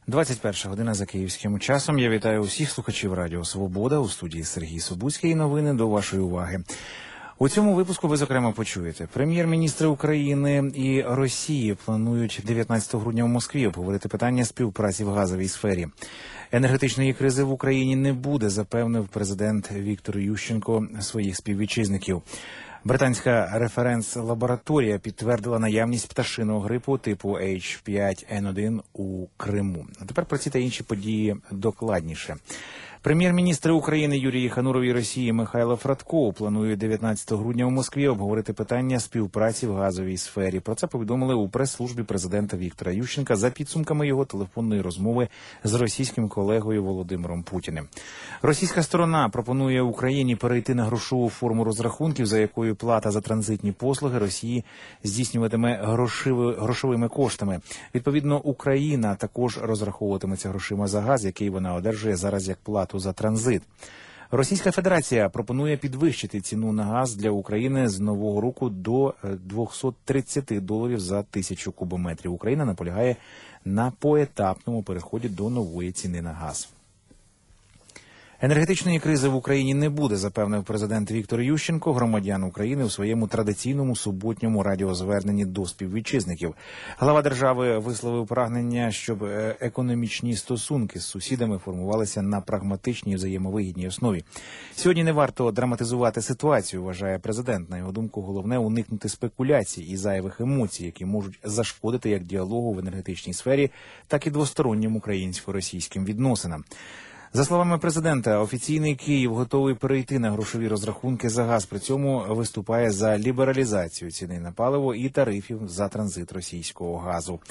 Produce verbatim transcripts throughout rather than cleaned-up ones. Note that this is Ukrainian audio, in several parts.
двадцять перша година за київським часом. Я вітаю усіх слухачів Радіо Свобода. У студії Сергій Собуцький. Новини до вашої уваги. У цьому випуску ви, зокрема, почуєте. Прем'єр-міністри України і Росії планують дев'ятнадцятого грудня в Москві обговорити питання співпраці в газовій сфері. Енергетичної кризи в Україні не буде, запевнив президент Віктор Ющенко своїх співвітчизників. Британська референс-лабораторія підтвердила наявність пташиного грипу типу Ейч п'ять ен один у Криму. А тепер про ці та інші події докладніше. Прем'єр-міністри України Юрій Хануров і Росії Михайло Фрадков планують дев'ятнадцятого грудня у Москві обговорити питання співпраці в газовій сфері. Про це повідомили у прес-службі президента Віктора Ющенка за підсумками його телефонної розмови з російським колегою Володимиром Путіним. Російська сторона пропонує Україні перейти на грошову форму розрахунків, за якою плата за транзитні послуги Росії здійснюватиме грошовими, грошовими коштами. Відповідно, Україна також розраховуватиметься грошима за газ, який вона одержує зараз як плату за транзит. Російська Федерація пропонує підвищити ціну на газ для України з нового року до двісті тридцять доларів за тисячу кубометрів. Україна наполягає на поетапному переході до нової ціни на газ. Енергетичної кризи в Україні не буде, запевнив президент Віктор Ющенко громадян України у своєму традиційному суботньому радіозверненні до співвітчизників. Глава держави висловив прагнення, щоб економічні стосунки з сусідами формувалися на прагматичній взаємовигідній основі. Сьогодні не варто драматизувати ситуацію, вважає президент. На його думку, головне уникнути спекуляцій і зайвих емоцій, які можуть зашкодити як діалогу в енергетичній сфері, так і двостороннім українсько-російським відносинам. За словами президента, офіційний Київ готовий перейти на грошові розрахунки за газ, при цьому виступає за лібералізацію ціни на паливо і тарифів за транзит російського газу.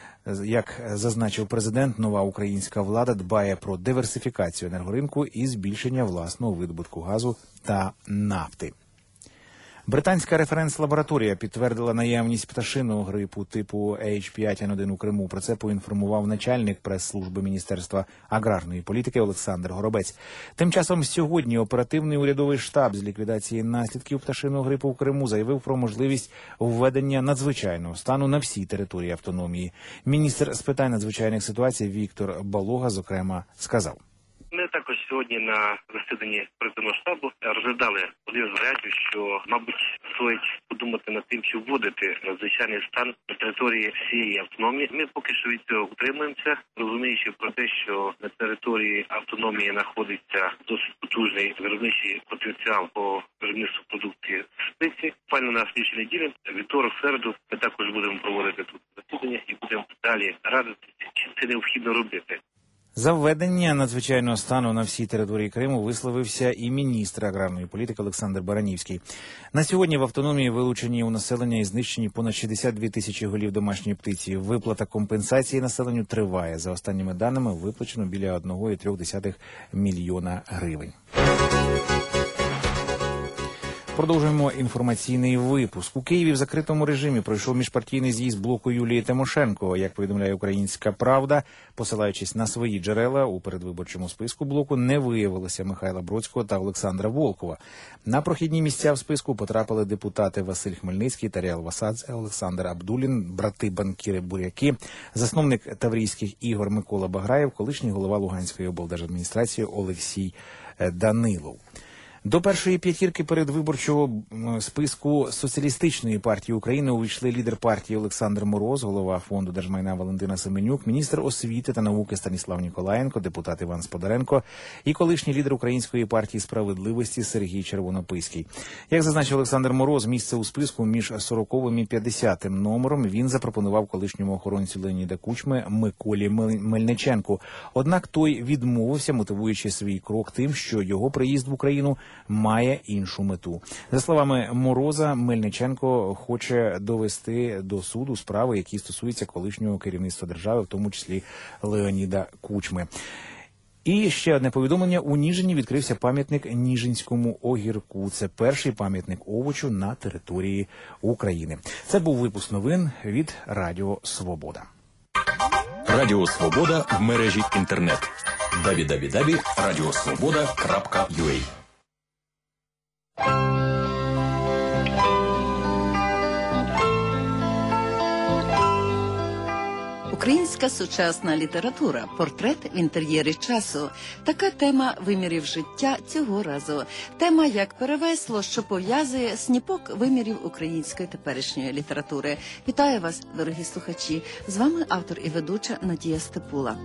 Як зазначив президент, нова українська влада дбає про диверсифікацію енергоринку і збільшення власного видобутку газу та нафти. Британська референс-лабораторія підтвердила наявність пташиного грипу типу Ейч п'ять ен один у Криму. Про це поінформував начальник прес-служби Міністерства аграрної політики Олександр Горобець. Тим часом сьогодні оперативний урядовий штаб з ліквідації наслідків пташиного грипу в Криму заявив про можливість введення надзвичайного стану на всій території автономії. Міністр з питань надзвичайних ситуацій Віктор Балога, зокрема, сказав. Ми також сьогодні на засіданні оперативного штабу розглядали один з варіантів, що, мабуть, стоїть подумати над тим, чи вводити надзвичайний стан на території всієї автономії. Ми поки що від цього утримуємося, розуміючи про те, що на території автономії знаходиться досить потужний виробничий потенціал по виробництву продукції спиці. Буквально на слідчій неділі, вівторок, середу, ми також будемо проводити тут засідання і будемо далі радитися, чи це необхідно робити. За введення надзвичайного стану на всій території Криму висловився і міністр аграрної політики Олександр Баранівський. На сьогодні в автономії вилучені у населення і знищені понад шістдесят дві тисячі голів домашньої птиці. Виплата компенсації населенню триває. За останніми даними, виплачено біля одного цілого трьох десятих мільйона гривень. Продовжуємо інформаційний випуск. У Києві в закритому режимі пройшов міжпартійний з'їзд блоку Юлії Тимошенко. Як повідомляє «Українська правда», посилаючись на свої джерела, у передвиборчому списку блоку не виявилося Михайла Бродського та Олександра Волкова. На прохідні місця в списку потрапили депутати Василь Хмельницький, Таріал Васадзе, Олександр Абдулін, брати-банкіри Буряки, засновник Таврійських ігор Микола Баграєв, колишній голова Луганської облдержадміністрації Олексій Данилов. До першої п'ятірки передвиборчого списку Соціалістичної партії України увійшли лідер партії Олександр Мороз, голова фонду держмайна Валентина Семенюк, міністр освіти та науки Станіслав Ніколаєнко, депутат Іван Сподаренко і колишній лідер Української партії справедливості Сергій Червонописький. Як зазначив Олександр Мороз, місце у списку між сороковим і п'ятдесятим номером він запропонував колишньому охоронцю Леоніда Кучми Миколі Мельниченку. Однак той відмовився, мотивуючи свій крок тим, що його приїзд в Україну має іншу мету. За словами Мороза, Мельниченко хоче довести до суду справи, які стосуються колишнього керівництва держави, в тому числі Леоніда Кучми. І ще одне повідомлення. У Ніжині відкрився пам'ятник Ніжинському огірку. Це перший пам'ятник овочу на території України. Це був випуск новин від Радіо Свобода. Радіо Свобода в мережі інтернет. дабл ю дабл ю дабл ю крапка радіосвобода крапка ю а. Українська сучасна література. Портрет в інтер'єрі часу. Така тема вимірів життя цього разу. Тема як перевесло, що пов'язує сніпок вимірів української теперішньої літератури. Вітаю вас, дорогі слухачі. З вами автор і ведуча Надія Степула.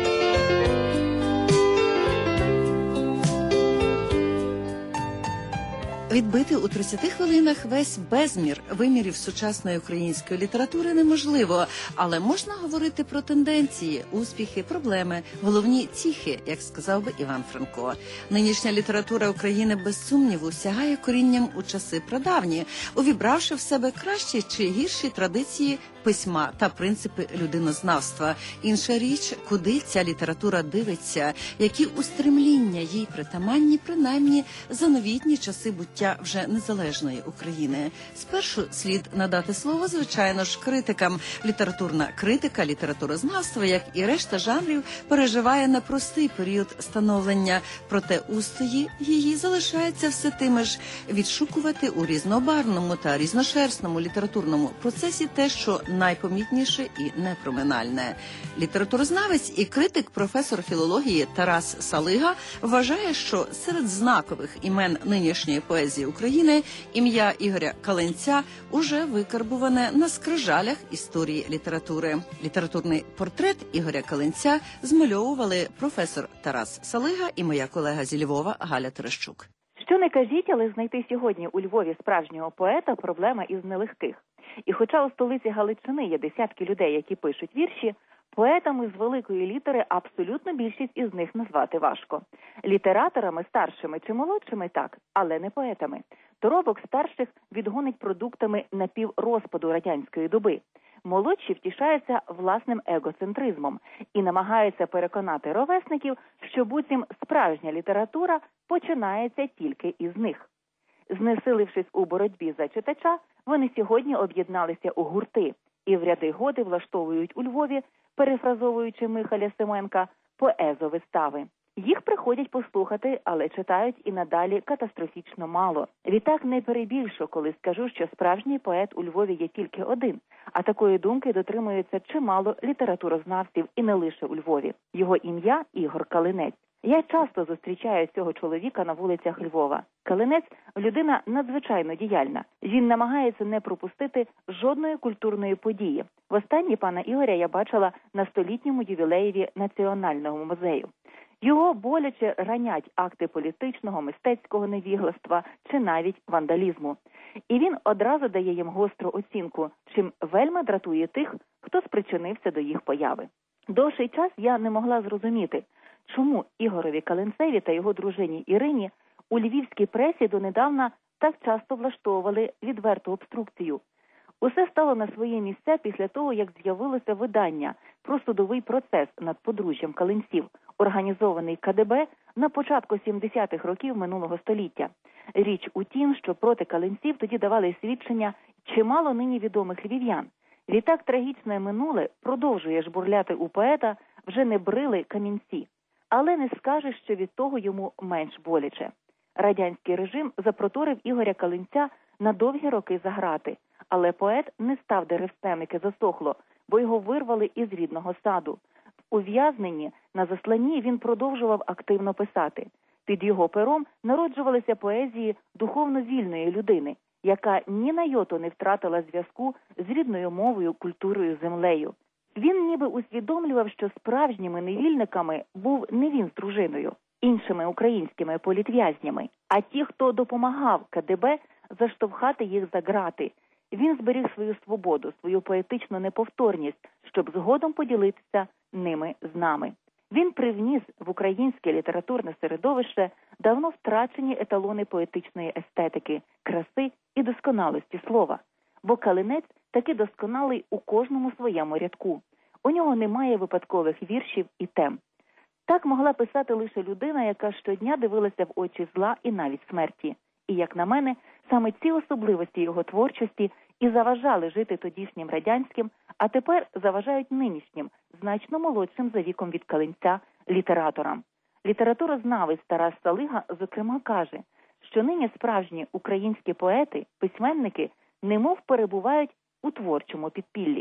Відбити у тридцяти хвилинах весь безмір вимірів сучасної української літератури неможливо, але можна говорити про тенденції, успіхи, проблеми, головні тіхи, як сказав би Іван Франко. Нинішня література України без сумніву сягає корінням у часи прадавні, увібравши в себе кращі чи гірші традиції письма та принципи людинознавства. Інша річ, куди ця література дивиться, які устремління їй притаманні, принаймні, за новітні часи буття вже незалежної України. Спершу слід надати слово, звичайно ж, критикам. Літературна критика, літературознавство, як і решта жанрів, переживає непростий період становлення, проте устої її залишаються все тими ж – відшукувати у різнобарвному та різношерстному літературному процесі те, що найпомітніше і непроминальне. Літературознавець і критик, професор філології Тарас Салига вважає, що серед знакових імен нинішньої поезії України ім'я Ігоря Каленця уже викарбуване на скрижалях історії літератури. Літературний портрет Ігоря Каленця змальовували професор Тарас Салига і моя колега зі Львова Галя Терещук. Що не кажіть, але знайти сьогодні у Львові справжнього поета – проблема із нелегких. І хоча у столиці Галичини є десятки людей, які пишуть вірші, поетами з великої літери абсолютно більшість із них назвати важко. Літераторами старшими чи молодшими – так, але не поетами. Доробок старших відгонить продуктами напіврозпаду радянської доби. Молодші втішаються власним егоцентризмом і намагаються переконати ровесників, що буцім справжня література починається тільки із них. Знесилившись у боротьбі за читача, вони сьогодні об'єдналися у гурти і в ряди годи влаштовують у Львові, перефразовуючи Михаля Семенка, поезовистави. Їх приходять послухати, але читають і надалі катастрофічно мало. Відтак не перебільшу, коли скажу, що справжній поет у Львові є тільки один, а такої думки дотримується чимало літературознавців і не лише у Львові. Його ім'я – Ігор Калинець. Я часто зустрічаю цього чоловіка на вулицях Львова. Калинець – людина надзвичайно діяльна. Він намагається не пропустити жодної культурної події. Востаннє пана Ігоря я бачила на столітньому ювілеєві Національного музею. Його боляче ранять акти політичного, мистецького невігластва чи навіть вандалізму. І він одразу дає їм гостру оцінку, чим вельми дратує тих, хто спричинився до їх появи. Довший час я не могла зрозуміти, чому Ігорові Каленцеві та його дружині Ірині у львівській пресі донедавна так часто влаштовували відверту обструкцію. Усе стало на свої місця після того, як з'явилося видання про судовий процес над подружжям Каленців, організований ка де бе на початку сімдесятих років минулого століття. Річ у тім, що проти Каленців тоді давали свідчення чимало нині відомих львів'ян. Відтак трагічне минуле продовжує жбурляти у поета вже не брили камінці. Але не скажеш, що від того йому менш боляче. Радянський режим запроторив Ігоря Каленця на довгі роки за грати, але поет не став деревцем, яке засохло, бо його вирвали із рідного саду. В ув'язненні на засланні він продовжував активно писати. Під його пером народжувалися поезії духовно вільної людини, яка ні на йоту не втратила зв'язку з рідною мовою, культурою, землею. Він ніби усвідомлював, що справжніми невільниками був не він з дружиною, іншими українськими політв'язнями, а ті, хто допомагав ка де бе заштовхати їх за ґрати. Він зберіг свою свободу, свою поетичну неповторність, щоб згодом поділитися ними з нами. Він привніс в українське літературне середовище давно втрачені еталони поетичної естетики, краси і досконалості слова. Бо Калинець таки досконалий у кожному своєму рядку. У нього немає випадкових віршів і тем. Так могла писати лише людина, яка щодня дивилася в очі зла і навіть смерті. І, як на мене, саме ці особливості його творчості і заважали жити тодішнім радянським, а тепер заважають нинішнім, значно молодшим за віком від Каленця, літераторам. Літературознавець Тарас Салига, зокрема, каже, що нині справжні українські поети, письменники, немов перебувають у творчому підпіллі.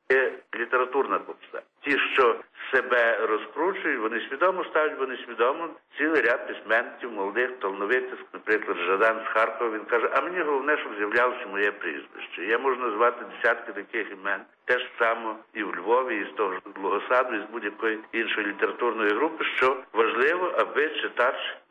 Є літературна попса. Ті, що себе розкручують, вони свідомо ставлять, вони свідомо цілий ряд письменників, молодих, талановитих, наприклад, Жадан з Харкова, він каже, а мені головне, щоб з'являлося моє прізвище. Я можу назвати десятки таких імен. Те ж саме і в Львові, і з того ж Логосаду, і з будь-якої іншої літературної групи, що важливо, аби читач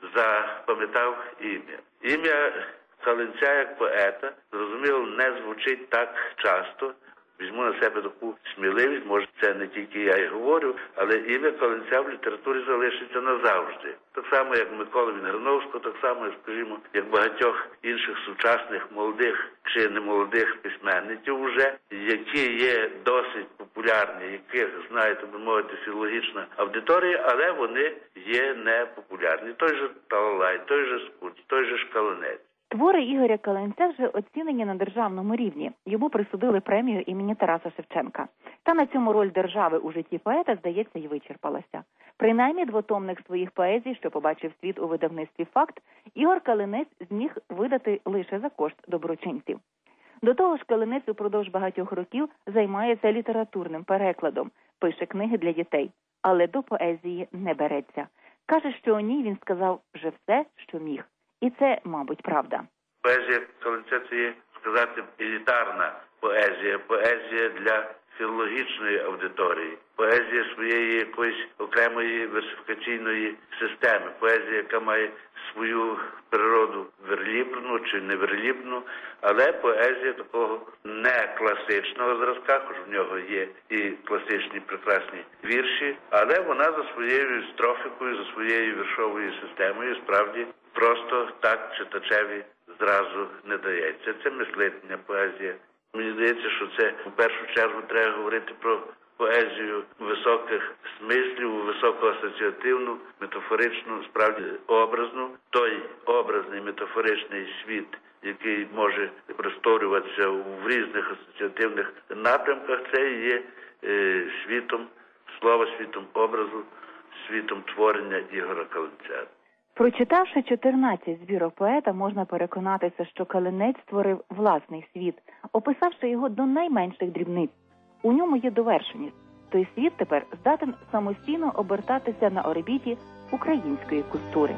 запам'ятав ім'я. Ім'я Калинця як поета, зрозуміло, не звучить так часто. Візьму на себе таку сміливість, може це не тільки я і говорю, але ім'я Калинця в літературі залишиться назавжди. Так само, як Миколи Вінграновського, так само, як, скажімо, як багатьох інших сучасних молодих чи немолодих письменників вже, які є досить популярні, яких знає, так би мовити, філологічна аудиторія, але вони є не популярні. Той же Талалай, той же Скуц, той же Шкалинець. Твори Ігоря Калинця вже оцінені на державному рівні. Йому присудили премію імені Тараса Шевченка. Та на цьому роль держави у житті поета, здається, й вичерпалася. Принаймні двотомник своїх поезій, що побачив світ у видавництві «Факт», Ігор Калинець зміг видати лише за кошт доброчинців. До того ж, Калинець упродовж багатьох років займається літературним перекладом, пише книги для дітей, але до поезії не береться. Каже, що у ній він сказав вже все, що міг. І це, мабуть, правда. Поезія Калинця – це є, сказати, елітарна поезія, поезія для філологічної аудиторії, поезія своєї якоїсь окремої версифікаційної системи, поезія, яка має свою природу верлібну чи неверлібну, але поезія такого не класичного зразка, хоч в нього є і класичні прекрасні вірші, але вона за своєю строфікою, за своєю віршовою системою справді просто так читачеві зразу не дається. Це мислительна поезія. Мені здається, що це в першу чергу треба говорити про поезію високих смислів, високоасоціативну, метафоричну, справді образну. Той образний метафоричний світ, який може просторюватися в різних асоціативних напрямках, це є е, світом слова, світом образу, світом творення Ігоря Калинця. Прочитавши чотирнадцять збірок поета, можна переконатися, що Калинець створив власний світ, описавши його до найменших дрібниць. У ньому є довершеність. Той світ тепер здатен самостійно обертатися на орбіті української культури.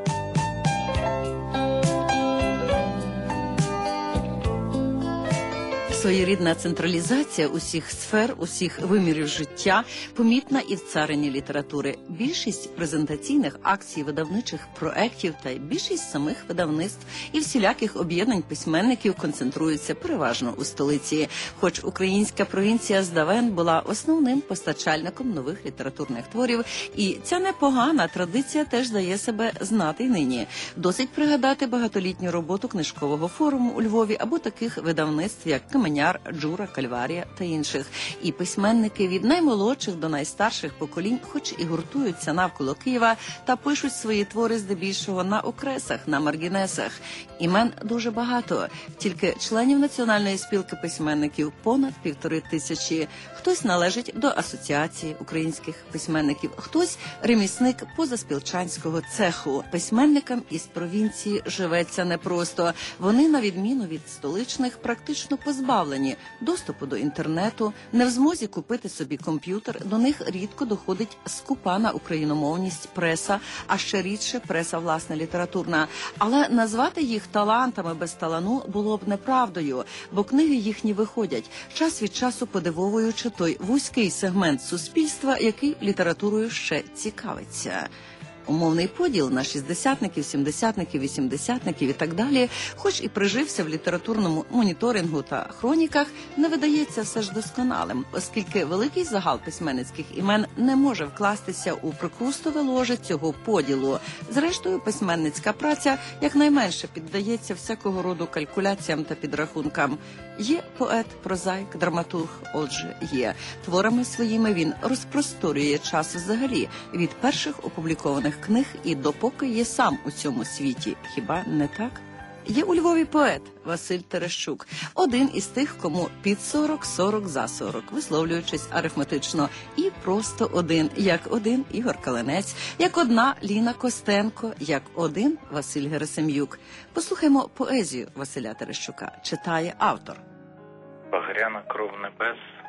Своєрідна централізація усіх сфер, усіх вимірів життя помітна і в царині літератури. Більшість презентаційних акцій, видавничих проєктів та й більшість самих видавництв і всіляких об'єднань письменників концентруються переважно у столиці. Хоч українська провінція здавен була основним постачальником нових літературних творів, і ця непогана традиція теж дає себе знати й нині. Досить пригадати багатолітню роботу книжкового форуму у Львові або таких видавництв, як Каменяр, Джура, Кальварія та інших. І письменники від наймолодших до найстарших поколінь, хоч і гуртуються навколо Києва, та пишуть свої твори здебільшого на окресах, на маргінесах. Імен дуже багато. Тільки членів Національної спілки письменників понад півтори тисячі. Хтось належить до Асоціації українських письменників, хтось ремісник позаспілчанського цеху. Письменникам із провінції живеться непросто. Вони, на відміну від столичних, практично позбавлені доступу до інтернету, не в змозі купити собі комп'ютер, до них рідко доходить скупа на україномовність преса, а ще рідше преса, власне, літературна. Але назвати їх талантами без талану було б неправдою, бо книги їхні виходять, час від часу подивовуючи той вузький сегмент суспільства, який літературою ще цікавиться. Умовний поділ на шістдесятників, сімдесятників, вісімдесятників і так далі, хоч і прижився в літературному моніторингу та хроніках, не видається все ж досконалим, оскільки великий загал письменницьких імен не може вкластися у прикрустове ложе цього поділу. Зрештою, письменницька праця якнайменше піддається всякого роду калькуляціям та підрахункам. Є поет, прозаїк, драматург, отже, є. Творами своїми він розпросторює час взагалі, від перших опублікованих книг і допоки є сам у цьому світі. Хіба не так? Є у Львові поет Василь Терещук, один із тих, кому під сорок, сорок за сорок, висловлюючись арифметично. І просто один, як один Ігор Калинець, як одна Ліна Костенко, як один Василь Герасим'юк. Послухаймо поезію Василя Терещука. Читає автор. Багряна кров небес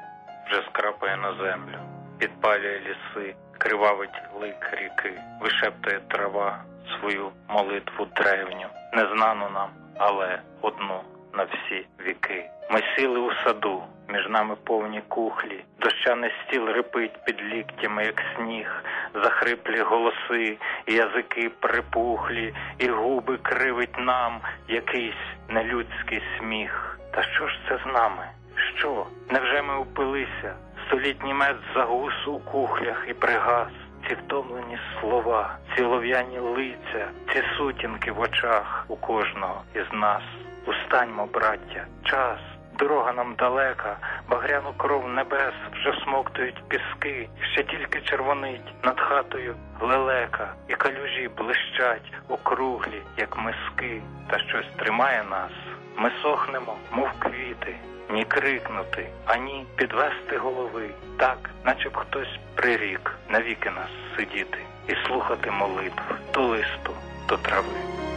вже скрапає на землю, підпалює ліси, кривавить лик ріки, вишептує трава свою молитву древню, незнану нам, але одну на всі віки. Ми сіли у саду, між нами повні кухлі, дощаний стіл рипить під ліктями, як сніг, захриплі голоси, і язики припухлі, і губи кривить нам якийсь нелюдський сміх. Та що ж це з нами? Що? Невже ми упилися? Столітній мед загус у кухлях і пригас. Ці втомлені слова, ці лов'яні лиця, ці сутінки в очах у кожного із нас. Устаньмо, браття, час, дорога нам далека, багряну кров небес вже всмоктують піски, ще тільки червонить над хатою лелека, і калюжі блищать округлі, як миски, та щось тримає нас. Ми сохнемо, мов квіти, ні крикнути, ані підвести голови, так, наче б хтось прирік навіки нас сидіти і слухати молитв то листу, то трави.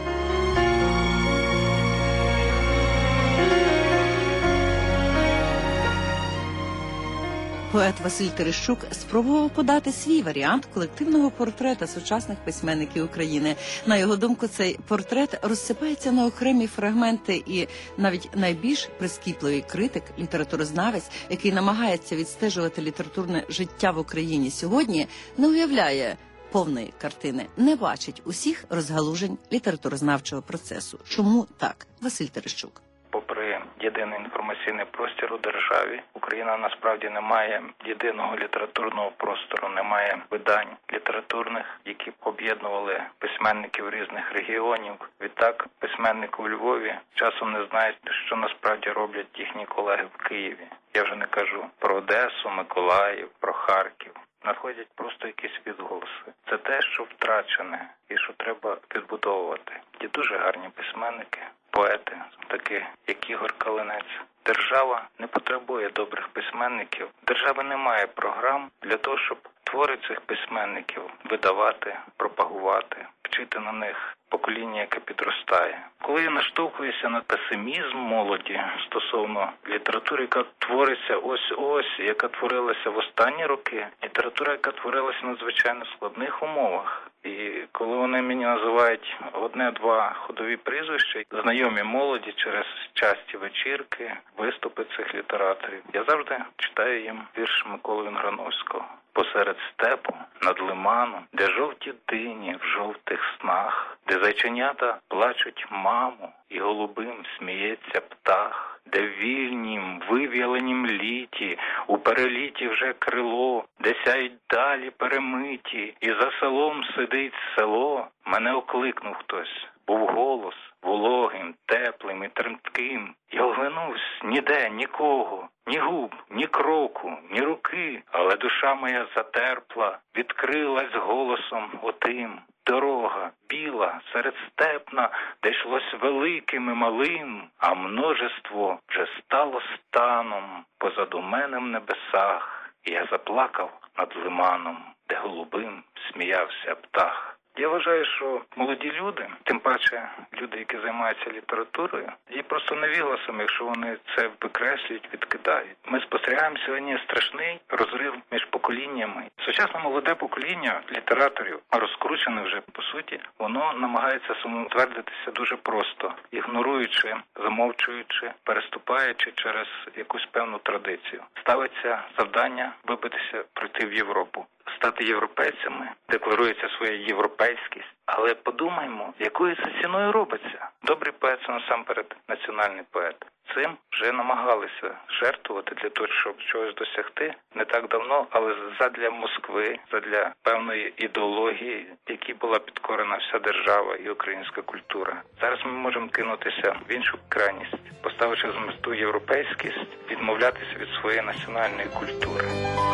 Поет Василь Терещук спробував подати свій варіант колективного портрета сучасних письменників України. На його думку, цей портрет розсипається на окремі фрагменти, і навіть найбільш прискіпливий критик, літературознавець, який намагається відстежувати літературне життя в Україні сьогодні, не уявляє повної картини, не бачить усіх розгалужень літературознавчого процесу. Чому так? Василь Терещук. Попри єдиний інформаційний простір у державі, Україна насправді не має єдиного літературного простору, немає видань літературних, які б об'єднували письменників різних регіонів. Відтак, письменники у Львові часом не знають, що насправді роблять їхні колеги в Києві. Я вже не кажу про Одесу, Миколаїв, про Харків. Надходять просто якісь відголоси. Це те, що втрачене і що треба відбудовувати. Є дуже гарні письменники, поети, такі як Ігор Калинець. Держава не потребує добрих письменників. Держава не має програм для того, щоб твори цих письменників видавати, пропагувати, вчити на них покоління, яке підростає. Коли я наштовхуюся на песимізм молоді стосовно літератури, яка твориться ось-ось, яка творилася в останні роки, література, яка творилася в надзвичайно складних умовах. І коли вони мені називають одне-два ходові прізвища, знайомі молоді через часті вечірки, виступи цих літераторів, я завжди читаю їм вірш Миколи Вінграновського. Посеред степу, над лиманом, де жовті дині в жовтих снах, де зайченята плачуть маму і голубим сміється птах, де в вільнім, вив'яленім літі, у переліті вже крило, де сяють далі перемиті, і за селом сидить село, мене окликнув хтось. Був голос вологим, теплим і тремтким. Я оглянувсь, ніде, нікого, ні губ, ні кроку, ні руки, але душа моя затерпла, відкрилась голосом отим. Дорога біла, серед степна, де йшлось великим і малим, а множество вже стало станом позаду мене в небесах. І я заплакав над лиманом, де голубим сміявся птах. Я вважаю, що молоді люди, тим паче люди, які займаються літературою, є просто невігласами, якщо вони це викреслюють, відкидають. Ми спостерігаємо сьогодні страшний розрив між поколіннями. Сучасне молоде покоління літераторів, розкручене вже по суті, воно намагається самоутвердитися дуже просто, ігноруючи, замовчуючи, переступаючи через якусь певну традицію. Ставиться завдання вибитися, пройти в Європу. Стати європейцями, декларується своя європейськість. Але подумаймо, якою це ціною робиться. Добрий поет – це насамперед національний поет. Цим вже намагалися жертвувати для того, щоб чогось досягти не так давно, але задля Москви, задля певної ідеології, якій була підкорена вся держава і українська культура. Зараз ми можемо кинутися в іншу крайність, поставивши з мету європейськість, відмовлятися від своєї національної культури.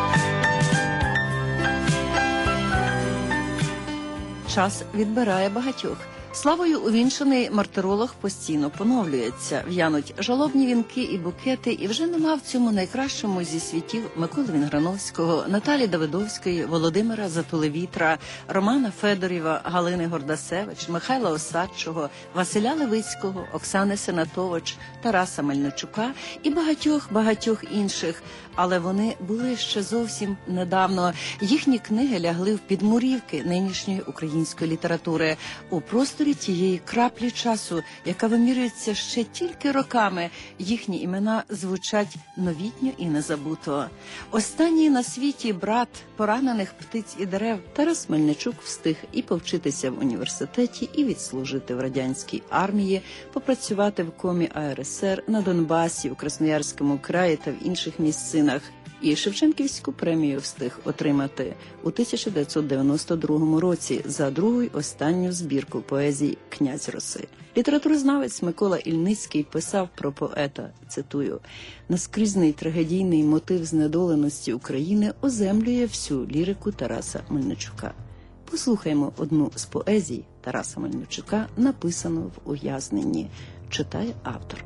Час відбирає багатьох. Славою увінчаний мартиролог постійно поновлюється. В'януть жалобні вінки і букети, і вже нема в цьому найкращому зі світів Миколи Вінграновського, Наталі Давидовської, Володимира Затулевітра, Романа Федорєва, Галини Гордасевич, Михайла Осадчого, Василя Левицького, Оксани Сенатович, Тараса Мельничука і багатьох-багатьох інших. але вони були ще зовсім недавно. Їхні книги лягли в підмурівки нинішньої української літератури у просторі тієї краплі часу, яка вимірюється ще тільки роками. Їхні імена звучать новітньо і незабуто. Останній на світі брат поранених птиць і дерев Тарас Мельничук встиг і повчитися в університеті, і відслужити в радянській армії, попрацювати в комі А Ер Ес Ер на Донбасі, у Красноярському краї та в інших місцинах. І Шевченківську премію встиг отримати у тисяча дев'ятсот дев'яносто другому році за другу й останню збірку поезії «Князь роси». Літературознавець Микола Ільницький писав про поета, цитую, «Наскрізний трагедійний мотив знедоленості України оземлює всю лірику Тараса Мельничука». Послухаймо одну з поезій Тараса Мельничука, написану в ув'язненні. Читає автор.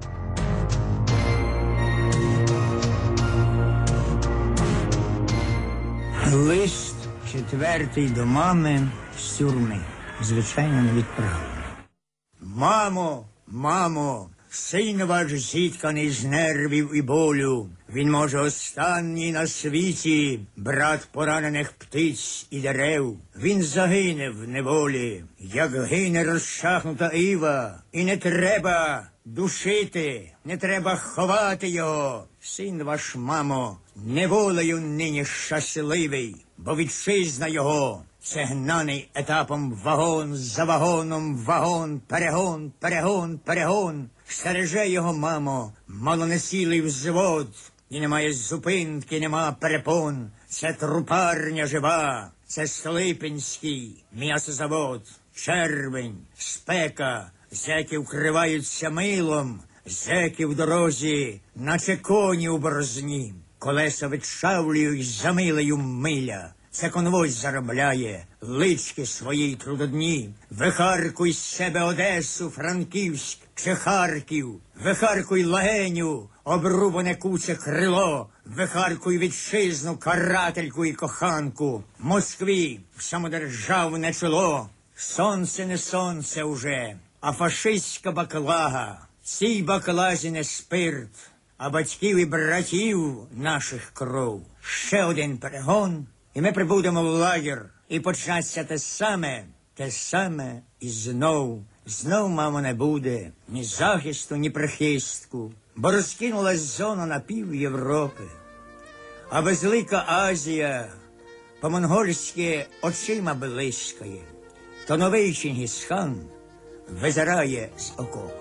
Лист четвертий до мами з тюрми. Звичайно, не відправлений. Мамо, мамо, син ваш зітканий з нервів і болю. Він, може, останній на світі, брат поранених птиць і дерев. Він загине в неволі, як гине розчахнута іва. І не треба душити, не треба ховати його. Син ваш, мамо, неволею нині щасливий, бо вітчизна його — це гнаний етапом вагон за вагоном, вагон, перегон, перегон, перегон. Стереже його, мамо, малонесілий взвод, і немає зупинки, нема перепон. Це трупарня жива, це Столипинський м'ясозавод. Червень, спека, зеки вкриваються милом, зеки в дорозі, наче коні у борозні. Колеса відчавлюють за милею миля. Це конвой заробляє лички своїй трудодні. Вихаркуй з себе Одесу, Франківськ чи Харків. Вихаркуй легеню, обрубане куче крило. Вихаркуй вітчизну, карательку і коханку. Москві в самодержавне чоло. Сонце не сонце уже, а фашистська баклага. Цій баклазі не спирт, а батьків і братів наших кров. Ще один перегон, і ми прибудемо в лагер, і почнеться те саме, те саме і знов. Знов, мамо, не буде ні захисту, ні прихистку, бо розкинулась зона на пів Європи. А безлика Азія по-монгольськи очима блискає, то новий Чингісхан визирає з окопа.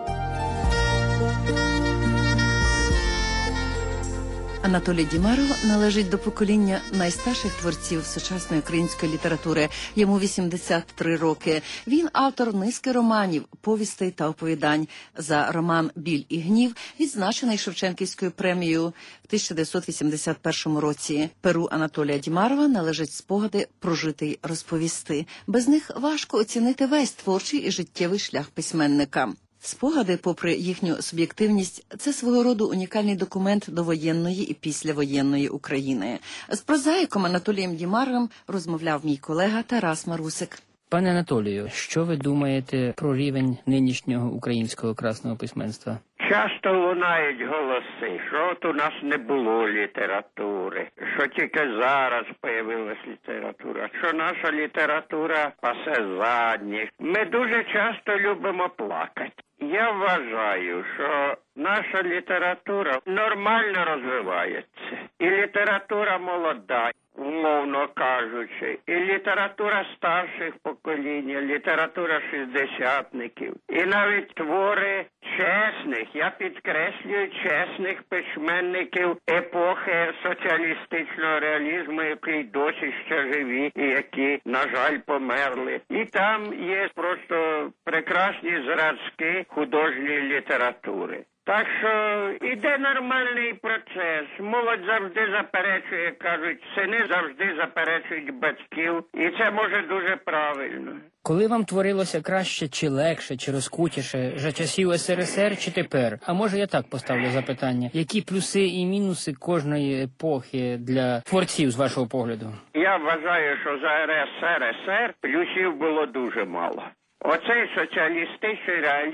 Анатолій Дімаров належить до покоління найстарших творців сучасної української літератури. Йому вісімдесят три роки. Він автор низки романів, повістей та оповідань. За роман «Біль і гнів» відзначений Шевченківською премією в тисяча дев'ятсот вісімдесят першому році. Перу Анатолія Дімарова належать спогади «Прожитий розповісти». Без них важко оцінити весь творчий і життєвий шлях письменника. Спогади, попри їхню суб'єктивність, це свого роду унікальний документ довоєнної і післявоєнної України. З прозаїком Анатолієм Дімаровим розмовляв мій колега Тарас Марусик. Пане Анатолію, що ви думаєте про рівень нинішнього українського красного письменства? Часто лунають голоси, що от у нас не було літератури, що тільки зараз появилась література, що наша література пасе задніх. Ми дуже часто любимо плакати. Я вважаю, що наша література нормально розвивається. І література молода, умовно кажучи, і література старших поколінь, література шістдесятників, і навіть твори чесних, я підкреслюю, чесних письменників епохи соціалістичного реалізму, які досі ще живі і які, на жаль, померли. І там є просто прекрасні зразки художньої літератури. Так що іде нормальний процес. Молодь завжди заперечує, кажуть, сини завжди заперечують батьків. І це може дуже правильно. Коли вам творилося краще чи легше, чи розкутіше, за часів Ес Ер Ес Ер чи тепер? А може я так поставлю запитання. Які плюси і мінуси кожної епохи для творців, з вашого погляду? Я вважаю, що за Ес Ер Ес Ер плюсів було дуже мало. Оцей соціалістичний реалізм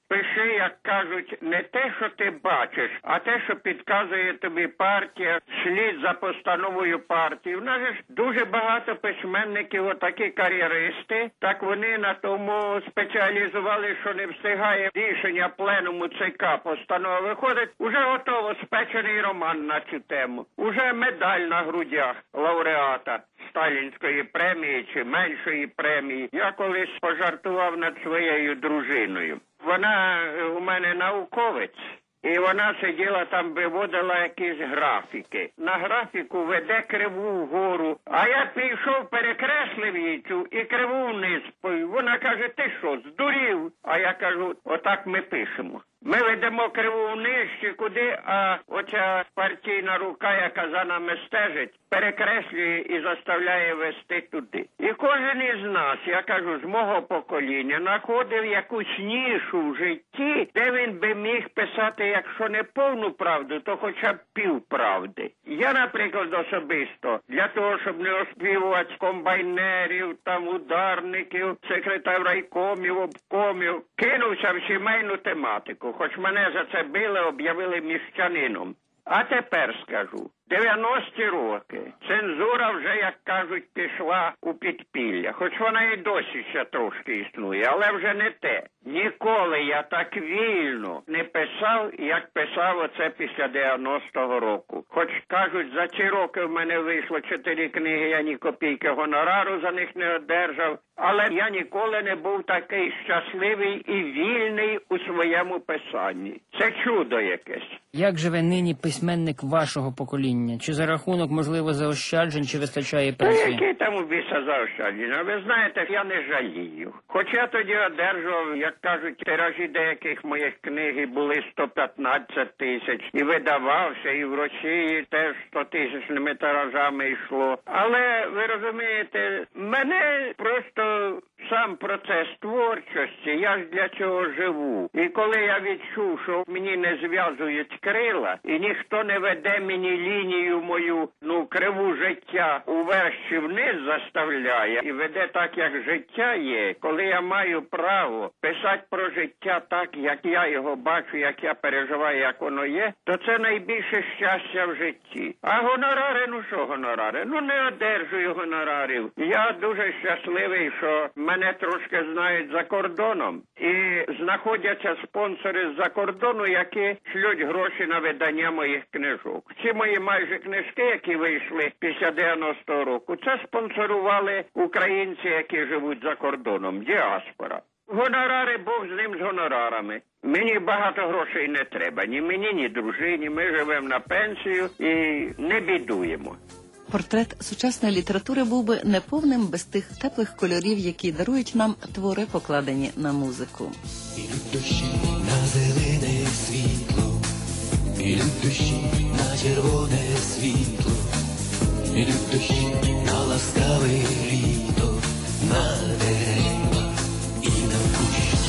Пиши, як кажуть, не те, що ти бачиш, а те, що підказує тобі партія, слід за постановою партії. У нас ж дуже багато письменників, отакі кар'єристи, так вони на тому спеціалізували, що не встигає рішення пленуму ЦК постанова. Виходить, уже готово спечений роман на цю тему. Уже медаль на грудях лауреата Сталінської премії чи меншої премії. Я колись пожартував над своєю дружиною. Вона у мене науковець, і вона сиділа там, виводила якісь графіки. На графіку веде криву вгору, а я пішов, перекреслив їй цю і криву вниз. Вона каже, ти що, здурів? А я кажу, отак ми пишемо. Ми ведемо криву вниз чи куди, а оця партійна рука, яка за нами стежить, перекреслює і заставляє вести туди. І кожен із нас, я кажу, з мого покоління, знаходив якусь нішу в житті, де він би міг писати, якщо не повну правду, то хоча б півправди. Я, наприклад, особисто, для того, щоб не оспівувати комбайнерів, там, ударників, секретарів райкомів, обкомів, кинувся в сімейну тематику. Хоч мене за це били, об'явили міщанином. А тепер скажу, дев'яності роки цензура вже, як кажуть, пішла у підпілля. Хоч вона і досі ще трошки існує, але вже не те. Ніколи я так вільно не писав, як писав оце після дев'яностого року. Хоч, кажуть, за ці роки в мене вийшло чотири книги, я ні копійки гонорару за них не одержав. Але я ніколи не був такий щасливий і вільний у своєму писанні. Це чудо якесь. Як живе нині письменник вашого покоління? Чи за рахунок, можливо, заощаджень, чи вистачає пенсії? Які там у біса заощадження? Ви знаєте, я не жалію. Хоч я тоді одержував, як кажуть, тиражі деяких моїх книг були сто п'ятнадцять тисяч. І видавався, і в Росії теж сто тисячними тиражами йшло. Але, ви розумієте, мене просто сам процес творчості, я ж для цього живу. І коли я відчув, що мені не зв'язують крила, і ніхто не веде мені лінію мою, ну, криву життя уверх чи вниз заставляє, і веде так, як життя є, коли я маю право писати про життя так, як я його бачу, як я переживаю, як воно є, то це найбільше щастя в житті. А гонорари, ну що гонорари? Ну не одержую гонорарів. Я дуже щасливий, що мене трошки знають за кордоном. І знаходяться спонсори з-за кордону, які шлють гроші на видання моїх книжок. Ці мої майже книжки, які вийшли після дев'яностого року, це спонсорували українці, які живуть за кордоном, діаспора. Гонорари, Бог з ним, з гонорарами. Мені багато грошей не треба, ні мені, ні дружині. Ми живемо на пенсію і не бідуємо. Портрет сучасної літератури був би неповним без тих теплих кольорів, які дарують нам твори, покладені на музику. Ідуть дощі на зелене світло, ідуть дощі на червоне світло, ідуть дощі на ласкаве літо, на дерева і на кущі.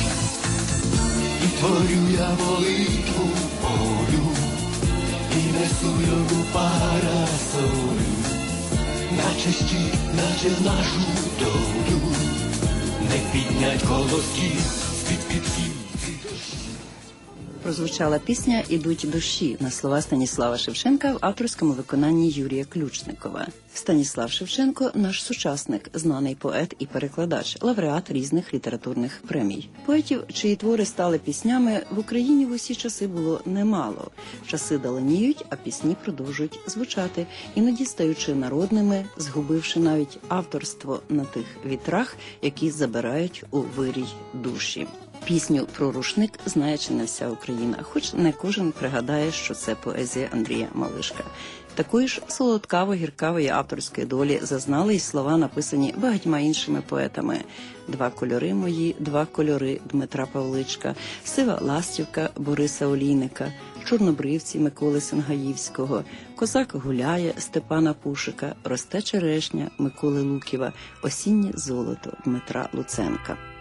І творю я молитву полю, і несу йому парасолю, наче щит, наче нашу долю, не піднять колосків з-під квітків. Прозвучала пісня «Ідуть дощі» на слова Станіслава Шевченка в авторському виконанні Юрія Ключникова. Станіслав Шевченко – наш сучасник, знаний поет і перекладач, лауреат різних літературних премій. Поетів, чиї твори стали піснями, в Україні в усі часи було немало. Часи даленіють, а пісні продовжують звучати, іноді стаючи народними, згубивши навіть авторство на тих вітрах, які забирають у вирій душі. Пісню про рушник знає чи не вся Україна, хоч не кожен пригадає, що це поезія Андрія Малишка. Такої ж солодкаво-гіркавої авторської долі зазнали й слова, написані багатьма іншими поетами. «Два кольори мої, два кольори» Дмитра Павличка, «Сива ластівка» Бориса Олійника, «Чорнобривці» Миколи Сенгаївського, «Козак гуляє» Степана Пушика, «Росте черешня» Миколи Луківа, «Осіннє золото» Дмитра Луценка.